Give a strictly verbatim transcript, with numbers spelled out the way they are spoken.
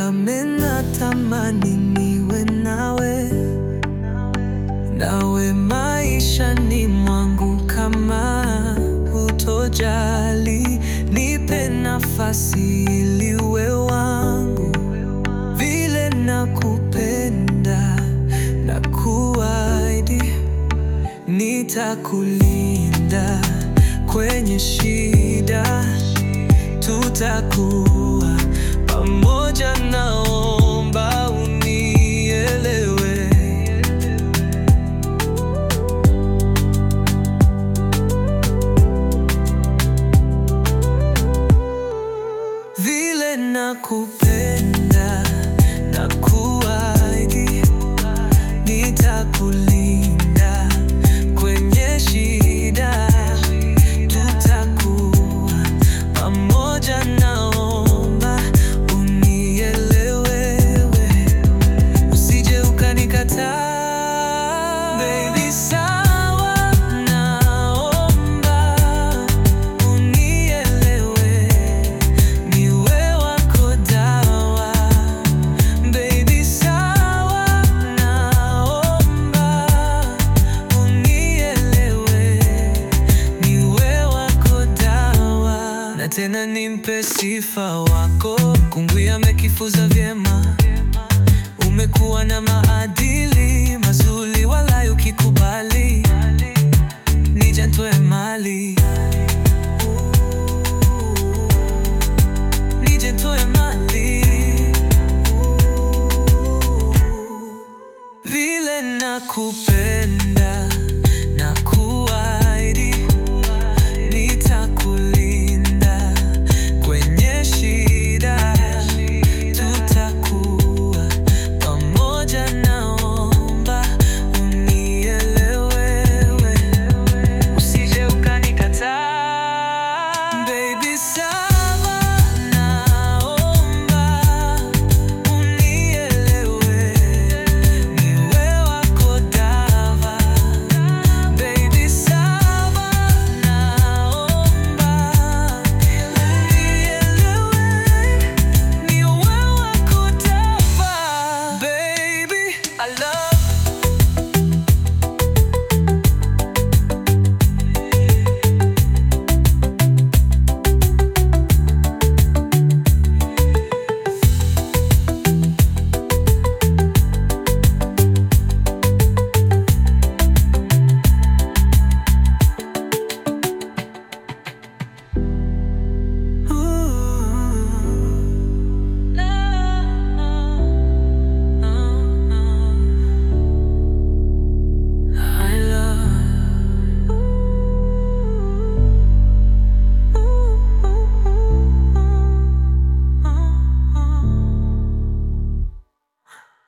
nami natamani niwe nawe, nawe maishani mwangu. Kama hutojali, nipe nafasi ili uwe wangu. Vile nakupenda na kuahidi, nitakulinda kwenye shida, tutakuwa pamoja. Naomba unielewe. Vile nakupenda na kuahidi, nitakulinda kwenye shida, tutakuwa pamoja. Naomba unielewe, usije ukanikataa. Baby, sawa, naomba unielewe, niwe wako dawa. Baby, sawa, naomba unielewe, niwe wako dawa. Na tena nimpe sifa wako, kungwi amekifuza vyema. Umekuwa na maadili mazuri, wala ukikubali nije nitoe mali, nije nitoe mali. Vile nakupenda